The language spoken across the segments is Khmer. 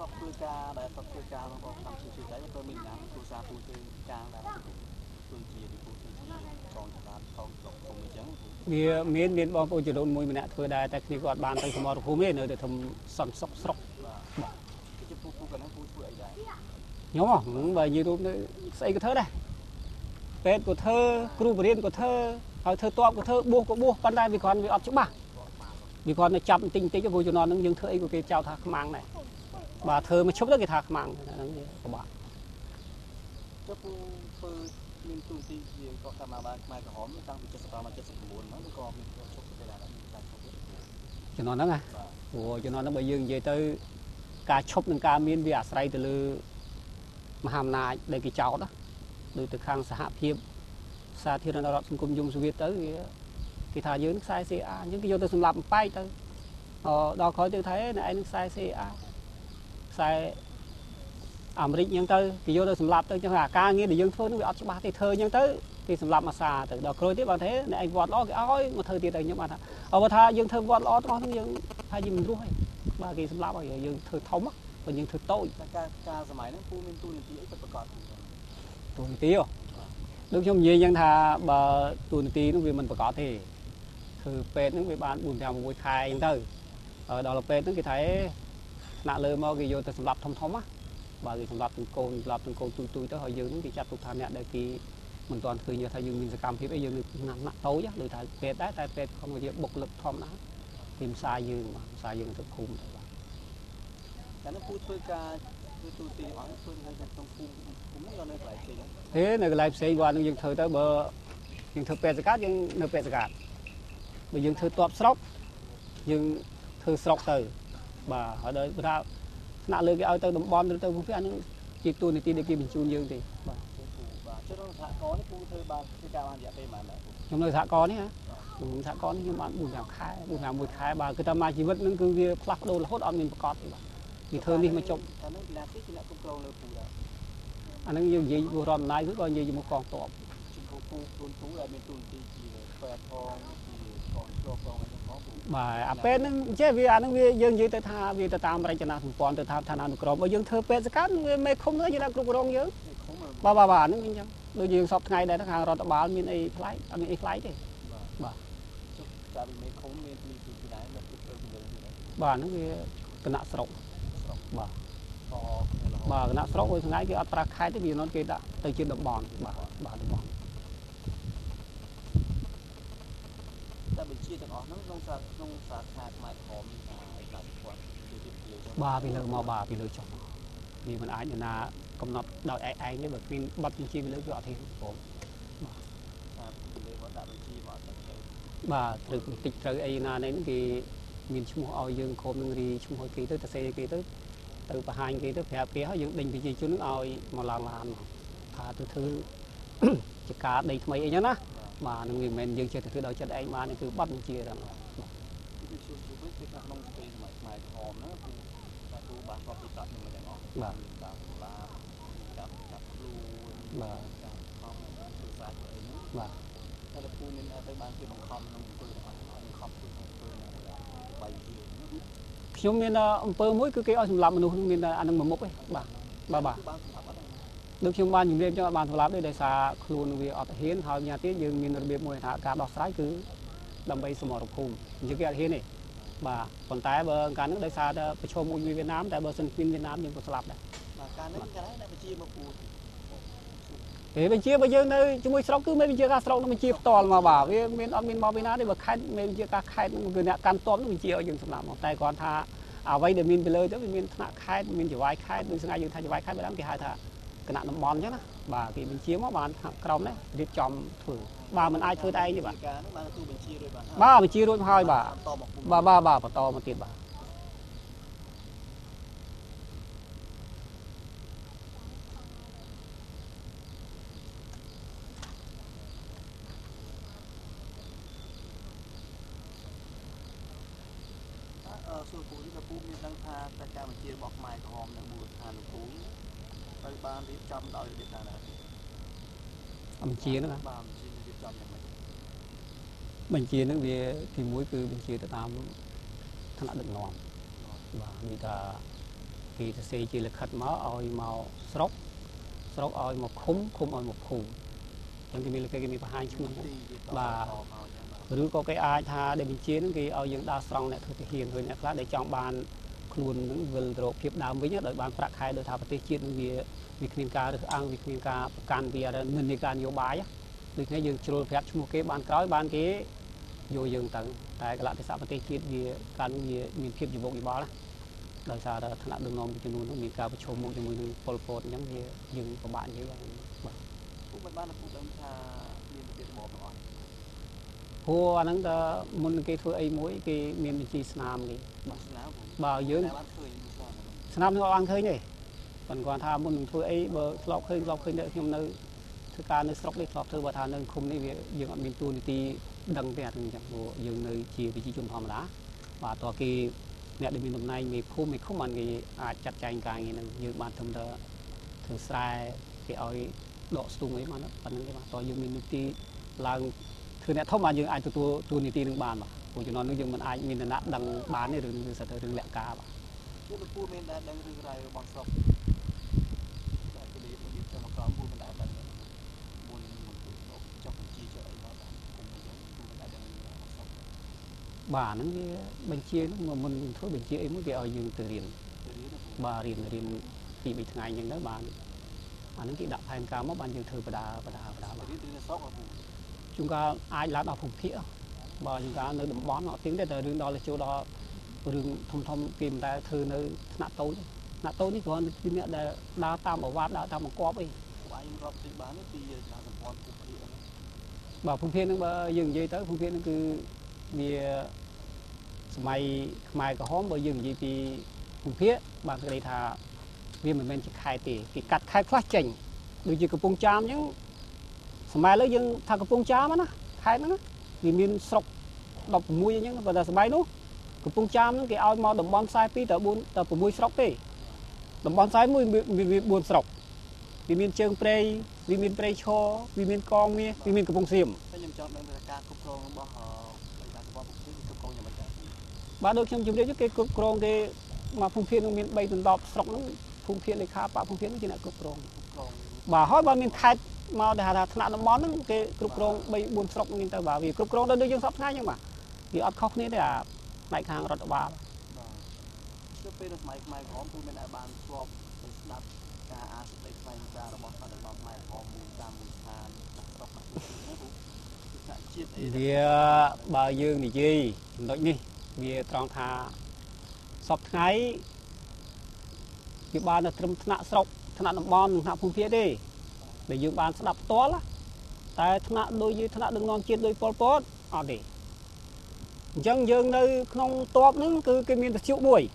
បធ្វើការដែលសពធ្វើការរបស់តាមជួយតែក៏មានណាគ្រូសាពូធ្វើការដែលធ្វើជាពីពូធ្វើជាកងចរាចរណ៍ផងចុះគុំអញ្ចឹងវាមានបងប្អូនចំនួនមួយម្នាក់ធ្វើដែរតែគ្នាគាត់បានទៅសមរភូមិទេនៅតែធំសន្តិសុខស្រុកបាទជាពូកណ្ដឹងពូធ្វើអីដែរខ្ញុំបើនិយាយរូបនៅស្អីក៏ធ្វើដែរពេទ្យក៏ធ្វើគ្រូបរិញ្ញាក៏ធ្វើហើយធ្វើតបក៏ធ្វើបួសក៏បួសប៉ុន្តែវាគ្រាន់វាអត់ច្បាស់វាគ្រាន់តែចាប់បន្តិចព្រោះជំនាន់ហ្នឹងយើងធ្វើអីក៏គេចោទថាខ្មាំងដែរបាទធ្វើមកឈប់ទៅគេថាខ្មាំងហ្នឹងវាពិបាកចុះពូធ្វើមានទូទីជាកោះកម្មាបាលខ្មែរក្រហមតាំងពី75មក79ហ្នឹងក៏មានឈប់ទៅដែរមានការឈប់ជំនាន់ហ្នឹងព្រោះជំនាន់ហ្នឹងបើយើងនិយាយទៅការឈប់នឹងការមានវាអាស្រ័យទៅលើមហាអំណាចដែលគេចោទដូចទៅខាងសហភាពសាធារណរដ្ឋសង្គមយមសូវៀតទៅវាគេថាយើងខ្សែ CA អញ្ចឹងគេយកទៅសម្លាប់បំបែកទៅដល់ក្រោយទៅថាឯងនឹងខ្សែ CA ខ្សែអាមេរិកអញ្ចឹងទៅគេយកទៅសម្លាប់ទៅអញ្ចឹងអាការងារដែលយើងធ្វើនោះវាអត់ច្បាស់ទេធ្វើអញ្ចឹងទៅគេសម្លាប់អាសាទៅដល់ក្រោយទៀតបានថាអ្នកឯងវត្តល្អគេឲ្យមកធ្វើទៀតទៅខ្ញុំបានថាបើថាយើងធ្វើវត្តល្អទាំងអស់ហ្នឹងយើងថាយើងមិនរស់ទេបាទគេសម្លាប់ឲ្យយើងធ្វើធំបើយើងធ្វើតូចការសម័យហ្នឹងពូមានទូនាទីអីទៅប្រកាសទូនាទីដូចខ្ញុំនិយាយអញ្ចឹងថាបើទូនាទីនោះវាមិនប្រកាសទេគឺពេទ្យហ្នឹងវាបាន4 5 6ខែអញ្ចឹងទៅដល់ពេទ្យហ្នឹងគេថាថ្នាក់លើមកគេយកទៅសម្លាប់ធំណាបើគេសម្លាប់ទាំងកូនសម្លាប់ទាំងកូនទូទៅហើយយើងហ្នឹងគេចាត់ទុកថាអ្នកដែលគេមិនទាន់ឃើញថាយើងមានសកម្មភាពអីយើងណាក់តូចដូចថាពេទ្យដែរតែពេទ្យខំជាបុគ្គលិកធម្មតាទីផ្សារយើងទៅភូមិទៅបាទតែនៅពូធ្វើការធ្វើទូទីអស់ធ្វើនៅក្នុងភូមិក៏នៅកន្លែងផ្សេងទេនៅកន្លែងផ្សេងគាត់នឹងយើងធ្វើទៅបើយើងធ្វើពេទ្យសកាត់យើងនៅពេទ្យសកាត់បើយើងធ្វើតបស្រុកយើងធ្វើស្រុកទៅបាទហើយដល់ថាថ្នាក់លើគេឲ្យទៅតំបន់ឬទៅភូមិអានឹងជាទូនីតិដែលគេបញ្ជូនយើងទេបាទបាទចុះក្នុងសហគមន៍នេះពូធ្វើបានធ្វើការបានរយៈពេលប៉ុន្មានខ្ញុំនៅសហគមន៍នេះខ្ញុំសហគមន៍នេះខ្ញុំបាន4 5 ខែ1 ខែបាទគឺថាមកជីវិតនឹងគឺវាផ្លាស់ប្ដូររហូតអត់មានប្រកបទេបាទវាធ្វើនេះមកចប់តែនឹងលាទីជាអ្នកគ្រប់គ្រងលើពូដែរអានឹងយើងនិយាយរដ្ឋអំណាចឬក៏និយាយជាមួយកងទ័ពជំពូពូដែលមានទូនីតិជាពេទ្យផងជាកងទ័ពផងអីហ្នឹងផងបាទអាពេទ្យហ្នឹងចេះវាអាហ្នឹងវាយើងនិយាយទៅថាវាទៅតាមរចនាសម្ព័ន្ធទៅតាមឋានានុក្រមបើយើងធ្វើពេទ្យសកម្មវាមេឃុំទៅយើងដាក់គ្រប់គ្រងយើងបាទហ្នឹងអញ្ចឹងដូចយើងសពថ្ងៃដែរខាងរដ្ឋបាលមានអីផ្លាយអត់មានអីផ្លាយទេបាទតែមេឃុំមានពីដែរនៅគ្រប់គ្រងយើងបាទហ្នឹងវាគណៈស្រុកបាទបាទគណៈស្រុកមួយថ្ងៃគេអត់ប្រាក់ខែទេវានោះគេដាក់ទៅជាតំបន់បាទតំបន់តែបញ្ជាទាំងអស់ហ្នឹងក្នុងសាខាខ្មែរក្រហមការគាត់បាទពីលើមកបាទពីលើចុះវាមិនអាចណាកំណត់ដោយឯងទេបើគ្មានប័ណ្ណបញ្ជាពីលើគឺអត់ទេបងបាទពីលើគាត់ដាក់បញ្ជាមកទៅបាទត្រូវបន្តិចត្រូវអីណានេះគេមានឈ្មោះឲ្យយើងក្រុមនឹងរីឈ្មោះឲ្យគេទៅសេគេទៅបង្ហាញគេទៅប្រាប់គេហើយយើងដេញប្រជាជននឹងឲ្យមកឡើងឡានថាទៅធ្វើជាការដីថ្មីអីចឹងណាបាទនឹងវាមិនមែនយើងចេះទៅធ្វើដោយចិត្តឯងបានគឺប័ណ្ណបញ្ជាហ្នឹងគឺជួបវិញគឺក្នុងពេលសម័យខ្មែរក្រហមហ្នឹងពូបានស្បពីកាត់នឹងទាំងអស់បាទតាមឡាចាប់ខ្លួនបាទចាប់ខំធ្វើសាច់អីហ្នឹងបាទតែពូមានទៅបានគេបង្ខំក្នុងអង្គបង្ខំធ្វើបាយជាខ្ញុំមានអង្គមួយគឺគេឲ្យសម្លាប់មនុស្សមានអានឹងមួយមុខឯងបាទដូចខ្ញុំបានជំរាបចឹងអត់បានសម្លាប់ទេដោយសារខ្លួនវាអត់ហ៊ានហើយញ៉ាទៀតយើងមានរបៀបមួយថាការដោះស្រាយគឺដើម្បីសមរភូមិអញ្ចឹងគេអត់ហ៊ានទេបាទប៉ុន្តែបើការហ្នឹងដោយសារតែប្រឈមមួយវៀតណាមតែបើសិនគ្មានវៀតណាមយើងក៏ស្លាប់ដែរបាទការនេះគេថាបញ្ជាមកពូពេលបញ្ជាបើយើងនៅជាមួយស្រុកគឺមានបញ្ជាការស្រុកនឹងបញ្ជាផ្ទាល់មកបាទវាមានអត់មានមកពីណាទេបើខេត្តមានបញ្ជាការខេត្តគឺអ្នកកាន់តបនឹងបញ្ជាឲ្យយើងសម្លាប់មកតែគាត់ថាអ្វីដែលមានពីលើទៅវាមានថ្នាក់ខេត្តមានចវាយខេត្តដូចស្ងាយយើងថាចវាយខេត្តបើគេហៅថាគណៈតំបន់អញ្ចឹងណាបាទគេបញ្ជាមកបានក្រមនេះរៀបចំធ្វើបាទមិនអាចធ្វើតែឯងទេបាទការហ្នឹងបានទូបញ្ជារួចបាទបញ្ជារួចមកហើយបាទបន្តមកទៀតបាទសួរពូនេះពូមានដឹងថាតែការបញ្ជារបស់ខ្មែរក្រហមនៅមូលដ្ឋានពូត្រូវបានរៀបចំដោយរបៀបណាបញ្ជាហ្នឹងបាទបញ្ជារៀបចំយ៉ាងម៉េចបញ្ជាហ្នឹងវាទី1គឺបញ្ជាទៅតាមឋានៈដឹកនាំបាទដូចថា មានបញ្ជាទៅតាមថ្នាក់ដឹកនាំរបស់រដ្ឋាភិបាលមានបញ្ជាទៅតាម គណៈបកប្រជាជនមានបញ្ជាទៅតាមគណៈបកសង្គ្រោះជាតិមានបញ្ជាទៅតាម thì sẽ chỉ là khát máu oi màu sốc oi màu khum oi màu khum chẳng thì mình là cái mình phải hai chung và rồi có cái ai tha để mình chiến cái oi những đa song này thôi thì hiền thôi nhé để trong bàn luôn những vườn rồi kịp đam với nhất đợi bàn bạc hai đôi thảo và tây chiến vì miền ca được ăn vì miền ca can vì mình ca nhiều bài á được thấy dương trôi phép một cái bàn cõi bàn cái vô dương tận tại cái lại thì sao mà tây chiến vì can vì miền phiếp dịch vụ gì đó đời sau đó thằng đường nông cho nuôi nó miền ca với chôm một trong người pol pot giống như dương của bạn như vậy cũng bên ban là cũng đang tha miền biển bò rồi หัวนั้นก็มุนกี่ทั่วไอ้มวยกี่เมียนจีสนามกี่บ่าวเยอะสนามนึกว่าอังเคยนี่ปันก่อนทำมุนทั่วไอ้บ่หลอกเคยเนี่ยที่มันในคือการในสต็อกได้หลอกเธอบ่ทานในคุมนี่ยังมีตัวนิตีดังแบบนี้จังโบยังในจีวิจิจุนธรรมดาบ่าตัวกี่เนี่ยได้มีตำนานมีผู้มีคุ้มมันกี่อาจจัดใจการอย่างนั้นยังมาทำเธอถือสายกี่เอาดอกสูงไว้มาแล้วปันนั้นกี่มาตัวยังมีนิตีลางคือเนี่ยท่อมายังไอ้ตัวนิตีหนึ่งบานป่ะผมจะนอนนึกยังมันไอ้มีนักดังบานนี่หรือสัตว์เรื่องแหลกกาป่ะพูดพูดไม่ได้ดังเรื่องอะไรบางสอบแต่ก็ดีมันมีแต่มาก่อนพูดมันได้แบบมันจับจีเจอไอ้บ้าผมไม่ยังพูดมันได้ดังเรื่องบางสอบบานนั้นที่บัญชีนั้นมันทั่วบัญชีไอ้เมื่อกี้เอายังtừเรียนบาเรียนที่ไปทำงานยังได้บานอันนั้นที่ดับแทนการมั่บานยังเธอประดาchúng ta ai là đào phục thiện và chúng ta nơi đầm bón họ tiếng đến từ đường đó là chỗ đó đường thông kìm tại thư nơi nạ tối ní còn cái mẹ đào tam ở vạt đào tam ở cọp ấy bảo phục thiện nó dừng gì tới phục thiện nó cứ vì mày có hóm bởi dừng gì thì phục thiện bằng cái này thà vì mình chỉ khai tỷ cái cắt khai phát trình được gì cái bông cham những máy lấy dân thằng cái bông cham á khai nó vì miền sọc đọc mùi những và là máy nó cái bông cham nó cái ao màu đầm bonsai pi tờ mùi sọc đi đầm bonsai mùi vì buồn sọc vì miền trương prey vì miền prey cho vì miền con mi vì miền cái bông xiêm ba đôi trong chúng đấy chứ cái cục rong cái mà phun phiên miền bay từ đọp sọc nó phun phiên lấy khá phun phiên nó chỉ là cục rong bà hỏi ba miền khai mà để thằng nào món nó cái cục rong bay buồn sọc người ta bảo vì cục rong đó đưa dân sọc ngay nhưng mà vì ở khóc này là đại hàng rất là bà trước đây là máy có tôi mình lại bàn swap đặt cả aspect máy ra là bọn ta được bọn máy có mùi cam mùi than sọc vì bà dương thì gì nói đi vì trong thà sọc ngay vì ba là trầm thằng sọc thằng bon thằng phun phía đi để dương bàn đập to lá tại thằng đôi như thằng đừng ngon chiên đôi pol pot ở đây dân dương nơi không top nữa cứ cái miền chịu đuổi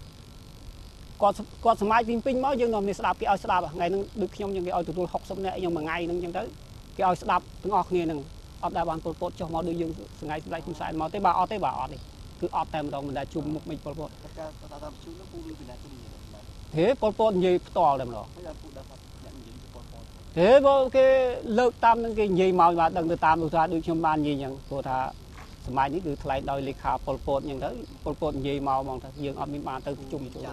còn mai pin máu dương nằm này đạp cái ao đạp ngày nó được trong những cái ao tụi tôi học xong này nhưng mà ngày nó chẳng tới cái ao đạp từng ọt nghe nè ọt đại bàn pol pot cho máu đôi dương ngày hôm nay không sai máu tế bào đi cứ ọt tem rồi mình đã chùm một mình pol pot thế pol pot như to làm rồi thế vô cái lớp tam cái gì màu mà đừng từ tam ra được trong ban gì nhận cô thà maiนี้คือthay đổi lịch khá pol potอย่างđấy pol pot gì màu mong thật dương ở miền Nam từ chung chỗ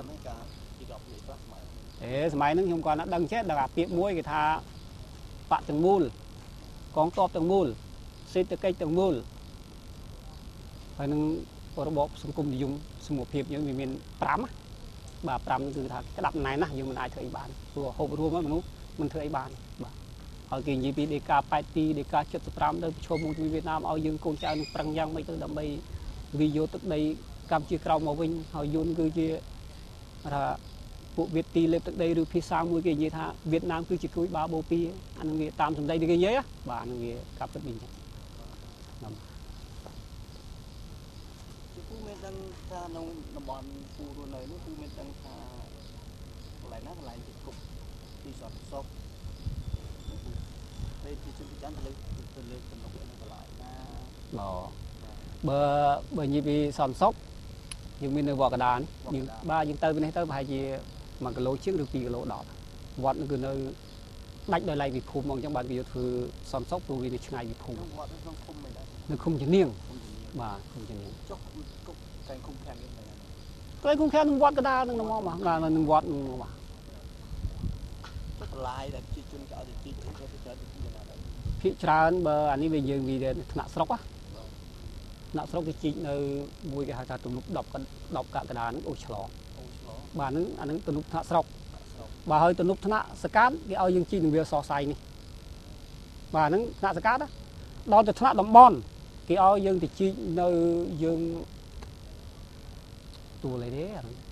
thế mai nó hôm qua nó đăng chết là tiệm muối cái thà bạn từng mul con top từng mul xịt từ cây từng mul phải nóระบบสังคมนิยมสมุทรเพียบอย่างมีปรำแบบปรำคือถ้ากระดับไหนนะยังมันได้เท่าไอ้บ้านตัวหอบรวมมันนู้มันเท่าไอ้บ้านเอากินยี่ปีเด็กกาไปตีเด็กกาจุดปรำเดินชมมุมเวียดนามเอายังโกงใจปรังยังไม่ต้องดำไปวิโยตึกในกำจีกราวมาวิ่งเอาโยนคือจีพวกเวียดตีเล็บตึกใดหรือพิซซ่ามือกี่ยี่ท่าเวียดนามคือจีกุยบาโบปีอันนี้ตามสมใจดีกี่ยี่อะบ้านนี้กับตึกบิน đang tha nông nông bòn phù đồ này nó mình đang tha lại nát lại dịch cục đi sọt sọp đây thì chúng ta lấy từ nông nghiệp lại bờ như bị sòn sóc nhưng mình được vỏ cả đàn nhưng ba những tơ bên này tơ phải gì mà cái lỗ trước được vì cái lỗ đỏ vọt nó cứ nơi đánh đời này bị phù mong trong bàn video thư sòn sóc vì nó ngày bị phù nó không chỉ niêng mà không chỉ niêng cái khung khen cái này Tôi cũng khen vót cái đa nó mà là vót mà chút lại là chi chun cả thì chi cũng có cái gì nào đấy phía trán bờ anh ấy bây giờ vì nặng sốc á nặng sốc cái chị nơi mùi cái hai ta tụi lúc đọc cả cái đàn ôi chó bà nó anh ấy tụi lúc nặng sốc bà hơi tụi lúc nặng scat cái ao dương chi đừng việc so sánh này bà nó nặng scat đó đo từ nặng đầm bon cái ao dương thì chi nơi dương tù lấy đấy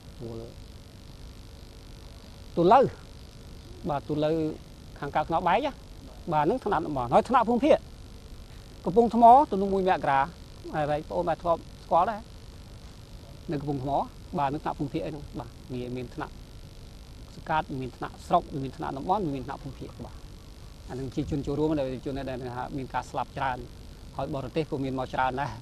tù lơ bà tù lơ hàng cao nó bái nhá bà nó thằng nào mà nói thằng nào không thiệt cái vùng thâm mó tụi nó mùi mẹ cả này vậy ôm bà thọ có đấy nơi cái vùng thâm mó bà nó thằng không thiệt đâu bà mình thằng nào scat mình thằng nào sọc mình thằng nào nó món mình thằng không thiệt bà anh đừng chỉ chun chua mà đây chun này mình cá slap tràn hỏi bò tê của mình màu tràn này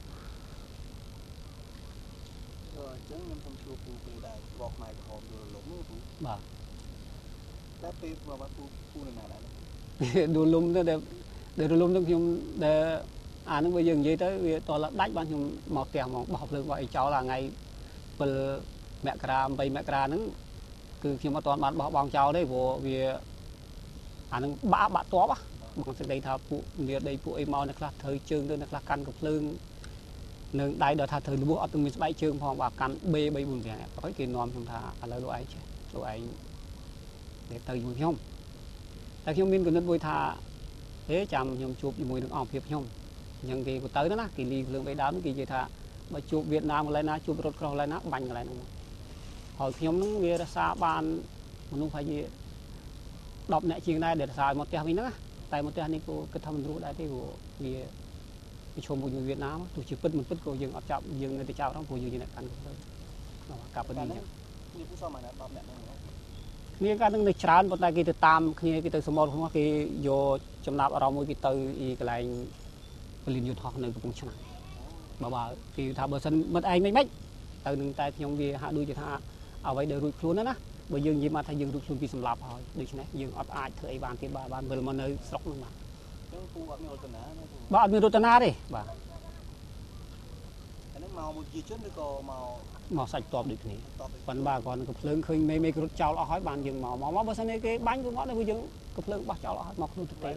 chẳng nhầm thầm chua phụ về đại bọc này của họ rồi lủng phụ bà đã phê mà bà phụ này này đồ lum đó để đồ lum trong nhung để nó bây giờ vậy tới toàn là đánh bạn nhung một tiền một học được gọi cháu là ngày bờ mẹ cà bay mẹ cà nó cứ khi mà toàn bạn bằng cháu đấy vì nó bã to á bằng sự đây thà phụ liệt đây phụ em mau này là thời trường đây là căn cục lương nương đây đợt thà thời lúa ở từng mình bay trường phong và căn b bay buồn tiền có cái nón chúng ta là đồ ấy để từ dùng nhung tại khi mình còn nên vui thà thế chăm nhung chụp mùi nước ong hiệp nhung nhưng cái tới đó là cái ly lượng bay đám cái gì thà mà chụp Việt Nam lại na chụp rốt cỏ lại na bành lại hồi nhung nó về xa ban mình không phải gì đọc nãy chiều nay để xài một tia mình nữa tại một tia này cô cái thầm rú đại cái của vì cái chôm của Việt Nam tôi chỉ phân một phân của dừng ở chậm dừng người ta chào đó của dừng như này căn cặp cái gìนี่ก็ต้องในชานบนใต้กี่ตัวตามขี้กี่ตัวสมอลของกี่โยจำนับเราไม่กี่ตัวอีกอะไรผลิตอยู่ทองในกระปุกชนะบ่าวกี่ทำเบอร์สันมันเองไม่ตัวหนึ่งแต่ยองวีหาดูจะท่าเอาไว้เดินรุดคลุ้นนะเบอร์ยืนยิ้มมาถ้ายืนรุดคลุ้นปีสำหรับเขาดูใช่ไหมยืนอัดอายเธอไอ้บานที่บานเบอร์มันเลยสกนึงมาบ่าวมีรถนาดิบ่าวmàu sạch tọp được này, còn bà còn cục lương khơi mấy cái cháu là hỏi bàn dừng màu bữa sáng cái bánh của nó đây dừng cục lương bắt cháu là hỏi mọc luôn thực tế.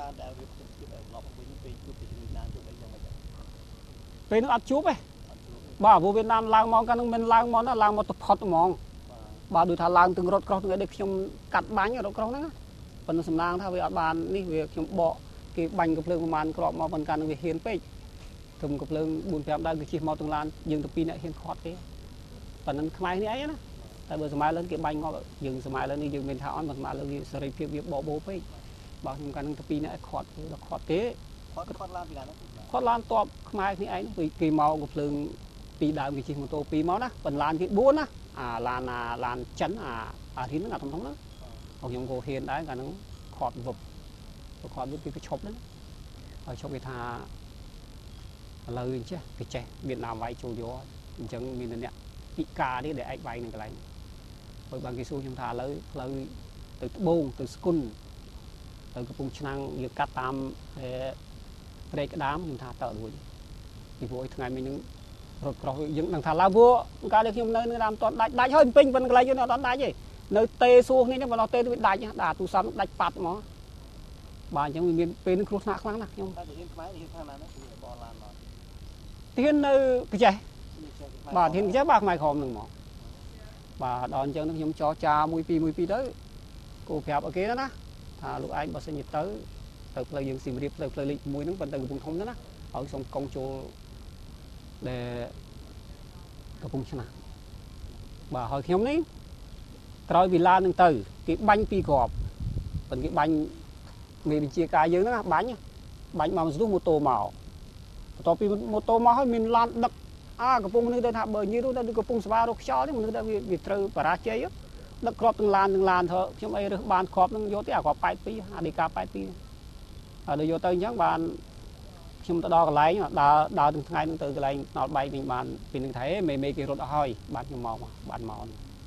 Về nó ăn chup ấy, bà vô Việt Nam lang món cái mình lang món nó lang một tập hot món, bà đuổi thà lang từng rốt cross từng để trong cắt bánh ở rốt cross đó, phần nó sầm lang thay vì ăn bàn ní việc trong bọ cái bánh cục lương màn crop màu phần can việc hiền pe thùng cục lương buồn phèm đang cái chi màu từng lan dừng tập pin lại hiền khót cái phầnนั้นខ្មែរនេះអីណាតែបើសម័យឡើងគេបាញ់មកយើងសម័យឡើងនេះយើងមានថាអត់សម័យឡើងវាសេរីភាពវាបបោពេកបើខ្ញុំកាលនឹងទៅពីនេះខត់គឺខត់ទេខត់ឡានពីណាខត់ឡានតបខ្មែរនេះឯងគេមកក៏ភ្លើងពីដើមគេជិះម៉ូតូពីរមកណាបន្លានគេ4ណាឡានចិនអារៀនហ្នឹងអាធំហ្នឹងខ្ញុំក៏ហ៊ានដែរកាលហ្នឹងខត់វឹបខត់វឹបពីគេឈប់ហ្នឹងហើយឈប់គេថាឥឡូវអញ្ចេះគេចេះវៀតណាមវាយចូលយកអញ្ចឹងមានតែអ្នកពីការនេះដែលអាចវាយនឹងកន្លែងហើយបានគេសួរខ្ញុំថាឥឡូវផ្លូវទៅត្បូងទៅស្គុនទៅកំពង់ឆ្នាំងយើងកាត់តាមព្រែកក្តាមខ្ញុំថាតើរួចពីព្រោះថ្ងៃមិញហ្នឹងរត់ក្រោះយើងនឹងថាឡើងព្រោះកាលនេះខ្ញុំនៅតាមតដាច់ហើយពេញប៉ុនកន្លែងយើងនៅអត់ដាច់ទេនៅទេសួរគ្នាហ្នឹងបើដល់ទេវាដាច់ដាក់ទូរស័ព្ទដាច់ប៉ាត់ហ្មងបាទអញ្ចឹងវាមានពេលនឹងគ្រោះថ្នាក់ខ្លាំងណាស់ខ្ញុំតែហ៊ានខ្មែរហ៊ានខាងណាណាគឺបនឡានមកហ៊ាននៅកចេះបាទហ៊ានចេះបាទខ្មែរក្រមនឹងមកបាទដល់អញ្ចឹងខ្ញុំចរចាមួយពីរទៅគោប្រាប់អូខេណាថាលោកឯងបើសិនជាទៅផ្លូវយើងស៊ីមរៀបផ្លូវលេខ1ហ្នឹងប៉ុន្តែកំពង់ធំទៅណាឲ្យសុំកងចូលដែលកំពង់ឆ្នាំបាទហើយខ្ញុំនេះក្រោយពីឡាននឹងទៅគេបាញ់ពីរគ្រាប់ប៉ុន្តែគេបាញ់មេបញ្ជាការយើងហ្នឹងបាញ់មកស្ទុះម៉ូតូមកបន្ទាប់ពីម៉ូតូមកហើយមានឡានដឹកកំពុងមនុស្សទៅថាបើញីនោះទៅកំពុងស្វារកខ្យល់នេះមនុស្សទៅវាត្រូវបរាជ័យដឹកគ្រាប់ទាំងឡានទៅខ្ញុំអីរើសបានគ្រាប់នឹងយកទេគ្រាប់82អាឌីកា82ហើយដល់យកទៅអញ្ចឹងបានខ្ញុំទៅដល់កន្លែងដើរទាំងថ្ងៃនឹងទៅកន្លែងណោតបែកវិញបានពីនឹងថាមេគេរត់អស់ហើយបានខ្ញុំមកបានមក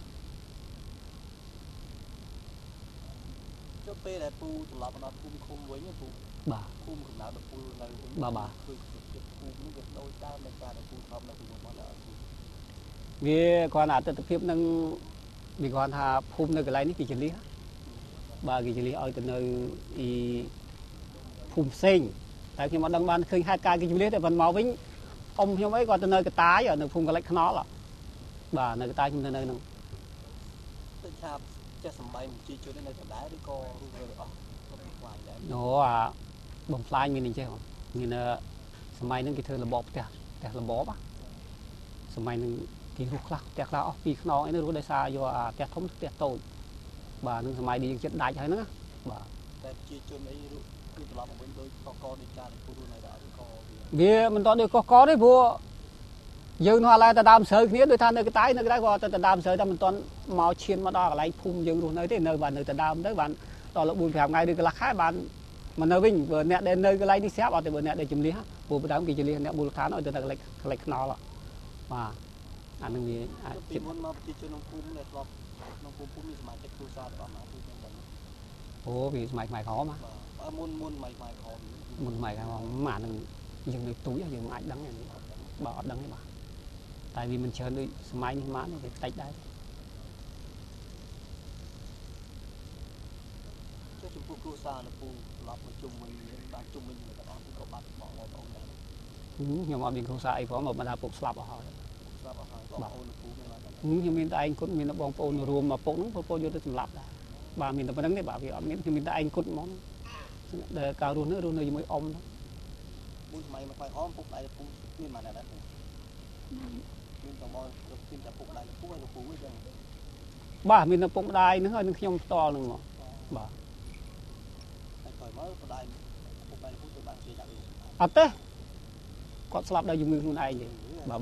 ចុះពេលដែលពូត្រឡប់មកដល់ភូមិឃុំវិញពូបាទភូមិកំណើតដល់ពូនៅវិញបាទភូមិនេះវាដូចដើមនៃការដែលពូថប់នៅពីមុនមកដល់ vì còn ở tập phim năng vì còn thà phun nơi cái này cái chân lý ba cái chân lý ở từ nơi phun sinh tại khi mà đăng ban khơi hai ca cái chân lý thì vẫn màu vĩnh ông không ấy còn từ nơi cái tái ở nơi phun cái lách nó là bà nơi cái tái trong nơi nó nó bông fly mình chơi không mìnhสมัยนึงกี่เธอระบบแต่ระบบอ่ะสมัยนึงกี่รูปคลาแต่คลาออกปีขนองไอ้นี่รู้ได้ซาอยู่แต่ทมแต่โตบ่านึงสมัยดียังเจ็ดได้ใช่นึงบ่าแต่จีจนไอ้รู้คือตลอดผมเป็นโดยกอในการพูดในด่าก็เบี้ยมันตอนเดียวกอได้พวกยืนอะไรแต่ดามเสือนี้โดยท่านในกระต่ายในกระต่ายว่าแต่ดามเสือแต่มันตอนเมาเชียนมาดอกอะไรพุ่มยืนรู้ในที่เนยบ้านเนยแต่ดามได้บ้านตอนเราบุญแผ่ไงดีก็ราคาบ้านมันเนยวิ่งเบอร์เนี่ยเดินเนยก็ไล่ที่เสียบเอาแต่เบอร์เนี่ยเดินจุ่มเลี้ยปูไปตามกิจเลี้ยเนี่ยบุรุษฐานเอาแต่เล็กนอละว่าอันนึงมีจิตมันมาจิตน้องภูมิเนี่ยครับน้องภูมิมีสมัยเจ็ดครูซาประมาณที่เป็นแบบโอ้มีสมัยใหม่เขามามุนใหม่เขามุนใหม่เขามาหนึ่งยังในตู้ยังไอ้ดังอย่างนี้บ่ดังให้บ่แต่vì mình chơiด้วยสมัยนี้มาเนี่ยติดได้ก็จุ่มครูซาเนี่ยปูหลับมาจุ่มมันบ้านจุ่มมันอยู่แต่ตอนที่เขาบ้านบอกเราตรงนั้นยังมาบินครูซาอีกเพราะมาบรรดาปกสลับเอาบ่ยังมีแต่ไอ้คนมีแต่บองปูนรวมมาปกนั้นปูอยู่ที่สลับได้บ่มีแต่ปนังเนี่ยบ่พี่อ๋อมีแต่ไอ้คนมองเดี๋ยวการรู้เนื้อยังไม่อมมุ้ยไม่มาคอยอ้อมปกได้ปูนี่มาได้มีแต่บอลกินแต่ปกได้ปูให้ปูไม่จังบ่มีแต่ปกได้นึกว่านึกยมต่อหนึ่งบ่ไอ้คอยมาปกได้ปกได้ปูตัวบ้านเสียจากอัดเต้ก็สลับได้อยู่มือคนไอ้ยังบ่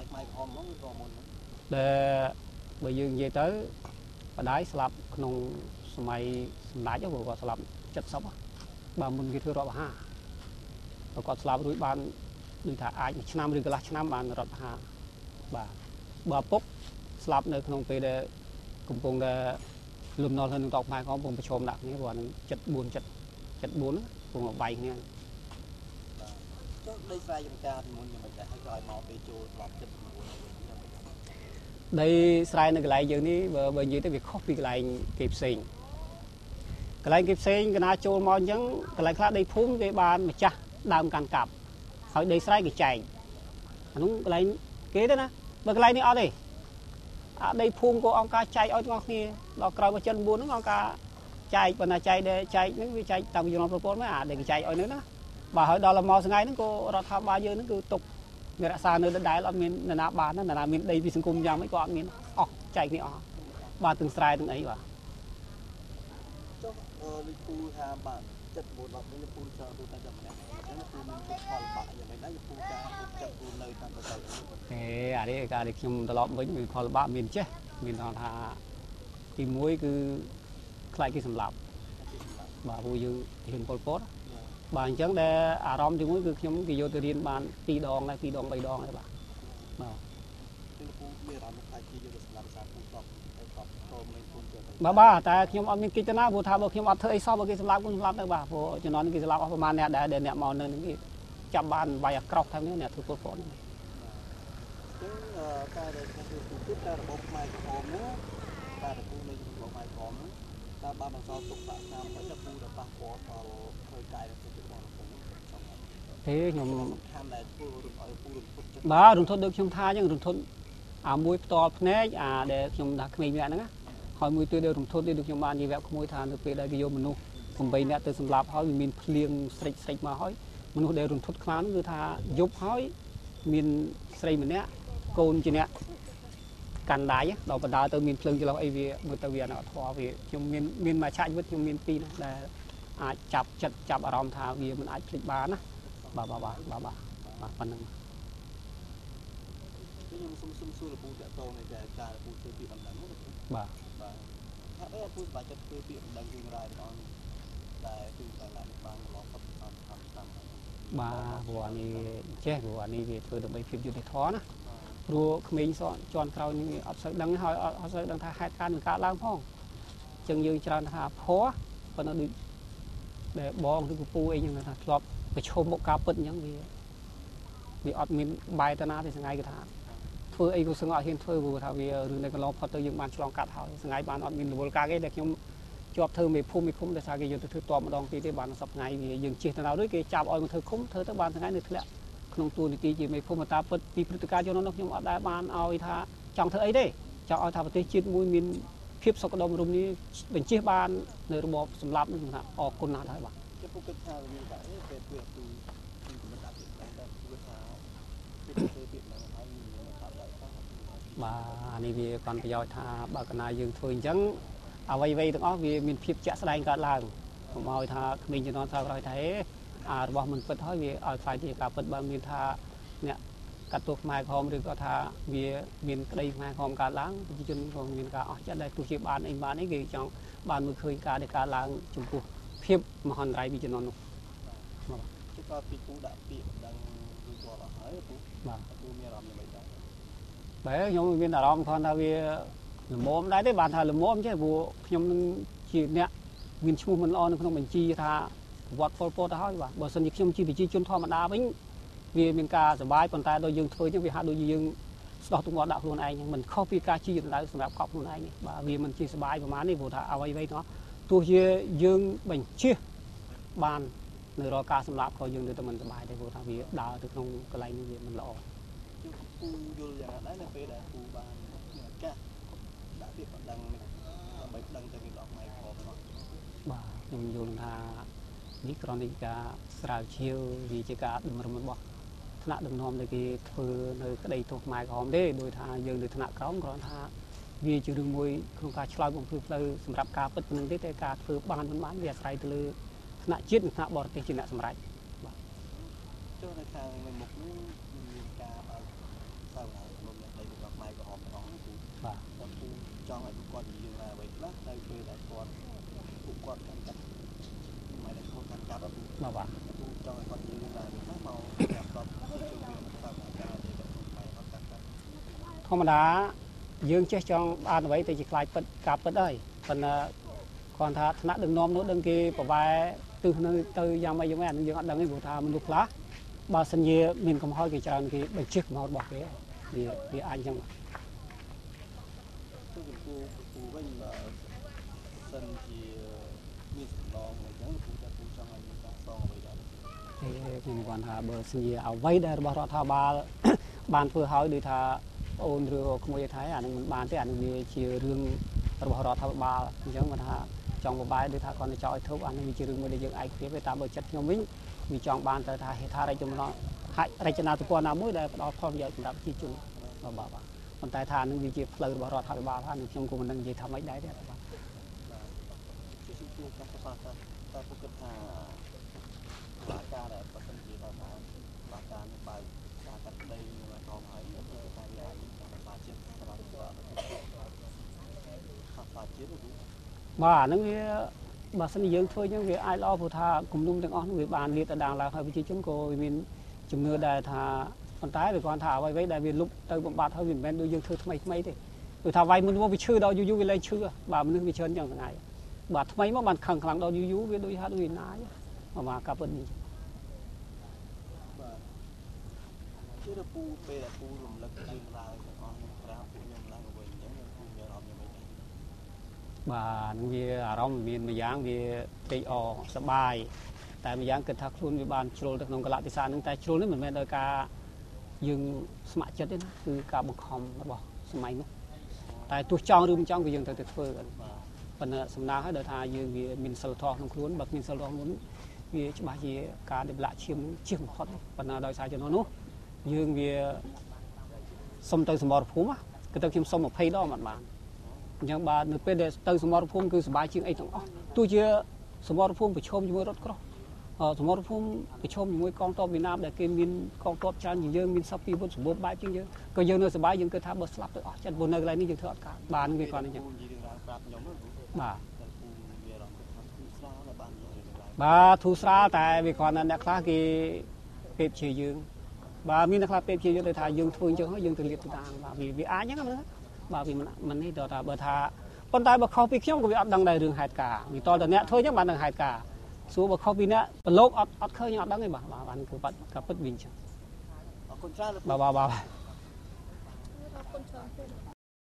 เดี๋ยวไปยืนยี่tới và đái sập nông sumai đái chứ vừa sập chật sấp bà mình cái thưa rõ ha và còn sập đối ban đối thả ai năm rồi cái lá năm bàn rõ ha bà pop sập nơi nông pe để cùng cùng để lùm non hơn tộc mai có cùngประชมđặcนี้วันchật buồn cùng bay nghe đây sai dùng ca thì muốn mình chạy gọi mò về chùa làm chật đây sai này cái lại giờ ní bởi vì tới việc khóc vì cái lại kịp sinh cái lại kịp sinh cái na chôn mò nhẫn cái lại khác đây phun cái bàn mà cha đam can cặp hỏi đây sai cái chạy đúng cái lại kế đó nè bởi cái lại ní ở đây đây phun của ông ca chạy ở ngon kia đó cày vào chân buồn nó ông ca chạy và là chạy để chạy những cái chạy tàu dùng nó phun mới để cái chạy ở nữa đó bà hỏi đó là mò ngày nó cô ra thăm bao giờ nó cứ tục người đã xa nơi đất đai là mình là nạp bán nó là mình đây vì sinh cùng nhau mấy con mình chạy đi bà từng sai từng ấy bà thế đấy cả để chung tao lọm với mình phò bạ mình chứ mình thằng thà tìm muối cứ lại cái sầm lạp bà vui dương hiện Pol Pot bạn chẳng để rong thì muốn cứ nhóm cái vô từ điên bạn pi đòn này bay đòn này bà tại nhóm ông cái chân nào vô tham vào nhóm ông thấy sao vào cái sầm lạp cũng sầm lạp bà vô cho nó cái sầm lạpประมาณเนี่ยđểเนี่ยmòn nên cái chạm bàn vài cọc thằng này thuộc Pol Pot cái nàyคือจุดระบบไมโครโฟนนะการระบบในระบบไมโครโฟนถ้าบ้านเราตกปากน้ำเขาจะพูดปากปอดเราเคยใจเราจะบอกthế nhom bà rung thôn được trong tha nhưng rung thôn muối to nè để nhom đặt mình vậy nữa hỏi muối tôi đều rung thôn được trong ban như vậy không muối than được về đây cái vô mình nuผมไปเนี่ยตัวสำหรับhỏi mìnhเลี้ยงใส่มาhỏi mình nu đều rung thônคลานคือทายุบhỏi mìnhใส่mìnhเนี่ยโกนจีเนี่ยกันได้ดอกประดาตัวmìnhเลี้ยงจะเราไอเวียมือตะเวียนเอาทอเวียmìnhมาใช้วิธีmìnhปีนะแต่จับอารมณ์ทาเวียมันอาจพลิกบานะbà phần năng bà vừa này che vừa này về thôi được mấy phim YouTube thó nữa rồi mình chọn trâu những ở sợi đăng hỏi ở sợi đăng tha hai can cả lang phong chừng như tràn tha phó còn nó đi để bong cái pu ấy nhưng là lọpไปชมบกกาเปิดยังวีอดมินใบตนาที่สงายกระทาធ្វើអីក៏សឹងអត់ហ៊ានធ្វើព្រោះថាវារឿងនៅកន្លងផុតទៅយើងបានឆ្លងកាត់ហើយថ្ងៃបានអត់មានរវល់ការគេដែលខ្ញុំជាប់ធ្វើមេភូមិដោយសារគេយកទៅធ្វើតបម្ដងពីទេបានសប្ថ្ងៃវាយើងជិះទៅដល់ដូចគេចាប់ឲ្យមកធ្វើឃុំធ្វើទៅបានថ្ងៃនេះធ្លាក់ក្នុងទូនីតិជាមេភូមិតាពិតពីព្រឹត្តិការណ៍យកនោះខ្ញុំអត់ដែលបានឲ្យថាចង់ធ្វើអីទេចង់ឲ្យថាប្រទេសជាតិមួយមានភាពសុខដុមរមនាបញ្ជាបាននៅរបបសម្លាប់នឹងថាអរគុណណាស់ហើយបាទជាពុកគិតថាវាតែពេលពេលទូខ្ញុំមិនដាក់ពីតែគិតថាពីពីហ្នឹងហើយមានថាដែរបាទនេះវាcònប្រយោជន៍ថាបើកណាយើងធ្វើអញ្ចឹងអ្វីៗទាំងអស់វាមានភាពជាក់ស្ដែងកើតឡើងកុំឲ្យថាក្មេងជំនាន់ក្រោយថារបស់មិនពិតហើយវាឲ្យខ្លាចជាការពិតបើមានថាអ្នកកាត់ទោសខ្មែរក្រហមឬក៏ថាវាមានក្តីខ្មែរក្រហមកើតឡើងប្រជាជនក៏មានការអស់ចិត្តដែរទោះជាបានអីបានអីគេចង់បានមើលឃើញការដែលកើតឡើងចំពោះភាពមហន្តរាយពីជំនាន់នោះបាទជិះក៏ពីគូដាក់ពាក្យដឹងរួចរាល់អស់ហើយពូបាទពូមានអារម្មណ៍យ៉ាងម៉េចដែរបែរខ្ញុំមានអារម្មណ៍គាត់ថាវាល្មមដែរទេបានថាល្មមចេះព្រោះខ្ញុំនឹងជាអ្នកមានឈ្មោះមិនល្អនៅក្នុងបញ្ជីថាប្រវត្តិពលពតទៅហើយបាទបើសិនជាខ្ញុំជាប្រជាជនធម្មតាវិញវាមានការសុបាយប៉ុន្តែដល់យើងធ្វើចឹងវាហាក់ដូចយើងស្ដោះទុកមាត់ដាក់ខ្លួនឯងហ្នឹងមិនខុសពីការជីរដៅសម្រាប់កប់ខ្លួនឯងនេះបាទវាមិនជាសុបាយប្រហែលនេះព្រោះថាអ្វីៗទាំងទោះជាយើងបញ្ជិះបាននៅរាល់ការសម្លាប់ក៏យើងនៅតែមិនសុបាយដែរព្រោះថាវាដើរទៅក្នុងកន្លែងនេះវាមិនល្អពូយល់យ៉ាងណាដែរនៅពេលដែលពូបានកាសដាក់ពាក្យបណ្ដឹងនេះដើម្បីដឹងទៅពីដល់ខ្មែរផងបាទខ្ញុំយល់ថានេះគ្រាន់តែការស្រាវជ្រាវវាជាការតម្រឹមរបស់ថ្នាក់ដឹកនាំដែលគេធ្វើនៅក្តីទោសខ្មែរក្រហមទេដោយថាយើងនៅថ្នាក់ក្រោមគ្រាន់ថាវាជារឿងមួយក្នុងការឆ្លើយបំភ្លឺផ្លូវសម្រាប់ការពិតប៉ុណ្្នឹងទេតែការធ្វើបានមិនបានវាអាស្រ័យទៅលើថ្នាក់ជាតិនិងថ្នាក់បរទេសជាអ្នកសម្រេចបាទចូលនៅខាងមុខនេះមានការបើកសាវនាក្នុងអ្នកដីរបស់ខ្មែរក្រហមទាំងអស់នេះបាទតែពូចង់ឲ្យគាត់និយាយថាអ្វីខ្លះនៅពេលដែលគាត់ពួកគាត់កាន់កាប់មិនដែលគាត់កាន់កាប់បាទបាទពូចង់ឲ្យគាត់និយាយថាអ្វីខ្លះមកចាប់ដល់ជួយមានសាវនាការដែលគាត់ខ្មែរគាត់កាន់កាប់ធម្មតាយើងចេះចង់បានអ្វីទៅជាខ្លាចពិតការពិតហើយប៉ុន្តែគាត់ថាថ្នាក់ដឹកនាំនោះដឹងគេប្រវែទិសនៅទៅយ៉ាងម៉េចយ៉ាងម៉េចអានឹងយើងអត់ដឹងទេព្រោះថាមនុស្សខ្លះបើសិនជាមានកំហុសគេច្រើនគេបញ្ជាកំហុសរបស់គេវាអាចអញ្ចឹងទៅពូវិញសិនជាមានសំឡងអញ្ចឹងពូថាពូចង់ឲ្យមានការសងអ្វីដែរខ្ញុំគាត់ថាបើសិនជាអ្វីដែលរបស់រដ្ឋាភិបាលបានធ្វើឲ្យដូចថាអូនឬក្មួយថៃអានឹងមិនបានទេអានឹងវាជារឿងរបស់រដ្ឋាភិបាលអញ្ចឹងគាត់ថាចង់បបាយដូចថាគាត់ទៅចោលឲ្យធប់អានឹងវាជារឿងមួយដែលយើងឯកភាពទេតាមបើចិត្តខ្ញុំវិញវាចង់បានទៅថាហេដ្ឋារចនារចនាសម្ព័ន្ធណាមួយដែលផ្ដល់ផលប្រយោជន៍សម្រាប់ប្រជាជនបាទប៉ុន្តែថានឹងវាជាផ្លូវរបស់រដ្ឋាភិបាលហើយខ្ញុំក៏មិនដឹងនិយាយថាម៉េចដែរទេបាទជាជួបការប្រសាទតែពុកគិតថាបាការដែលបើសិនជាដល់ថាបាការនឹងបើការកាត់ដីមកថងហើយទៅថាវាអាចបាជាតិសម្រាប់ខាងជាតិបាទហ្នឹងវាបើសិនជាយើងធ្វើអញ្ចឹងវាអាចល្អព្រោះថាគំនុំទាំងអស់នោះវាបានលាតត្រដាងឡើងហើយប្រជាជនក៏មានជំនឿដែរថាប៉ុន្តែវាគាត់ថាអ្វីៗដែលវាលុបទៅបំបត្តិហើយវាមិនមែនដូចយើងធ្វើថ្មីទេដូចថាវាយមុនមកវាឈឺដល់យូរវាលែងឈឺបាទមនុស្សវាច្រើនយ៉ាងថ្ងៃបាទថ្មីមកបានខឹងខ្លាំងដល់យូរវាដូចហាក់ដូចណាយបាទការពិតនេះបាទជាទៅពូពេលដែលពូរំលឹករឿងរ៉ាវទាំងអស់នឹងប្រាពួកខ្ញុំឡើងទៅវិញអញ្ចឹងពូមានអារម្មណ៍យ៉ាងម៉េចដែរបាទនឹងវាអារម្មណ៍មានមួយយ៉ាងវាពេកអសប្បាយតែម្យ៉ាងគិតថាខ្លួនវាបានជ្រុលទៅក្នុងកលៈទេសៈនឹងតែជ្រុលនេះមិនមែនដោយការយើងស្ម័គ្រចិត្តទេណាគឺការបង្ខំរបស់សម័យនោះតែទោះចង់ឬមិនចង់ក៏យើងត្រូវតែធ្វើប៉ុន្តែសំណើឲ្យដល់ថាយើងវាមានសិលធម៌ក្នុងខ្លួនបើគ្មានសិលធម៌ខ្លួនវាច្បាស់ជាការដេបឡាក់ឈាមជិះបំផុតប៉ុន្តែដោយសារចំណុចនោះយើងវាសុំទៅសមរភូមិគឺទៅខ្ញុំសុំ20ដងបានអញ្ចឹងបាទនៅពេលដែលទៅសមរភូមិគឺសុបាយជាងអីទាំងអស់ទោះជាសមរភូមិប្រឈមជាមួយរថក្រោះសមរភូមិប្រឈមជាមួយកងទ័ពវៀតណាមដែលគេមានកងទ័ពច្រើនជាងយើងមានសពពីវុធសម្បូរបែបជាងយើងក៏យើងនៅសុបាយយើងគិតថាបើស្លាប់ទៅអស់ចិត្តព្រោះនៅកន្លែងនេះយើងធ្វើអត់កើតបានវាគាត់អញ្ចឹងបាទបាទធូរស្រាលតែវាគ្រាន់តែអ្នកខ្លះគេពេបជាយើងបាទមានអ្នកខ្លះពេបជាយើងទៅថាយើងធ្វើអញ្ចឹងហើយយើងទៅលាតទៅតាមបាទវាអាចអញ្ចឹងណាបាទវាមិននេះដល់ថាបើថាប៉ុន្តែបើខុសពីខ្ញុំក៏វាអត់ដឹងដែររឿងហេតុការវាតតែអ្នកធ្វើអញ្ចឹងបានដឹងហេតុការសួរបើខុសពីអ្នកប្រឡូកអត់ឃើញអត់ដឹងទេបាទបានគឺបាត់ក៏ពិតវិញអញ្ចឹងអរគុណច្រើនបាទ con tròn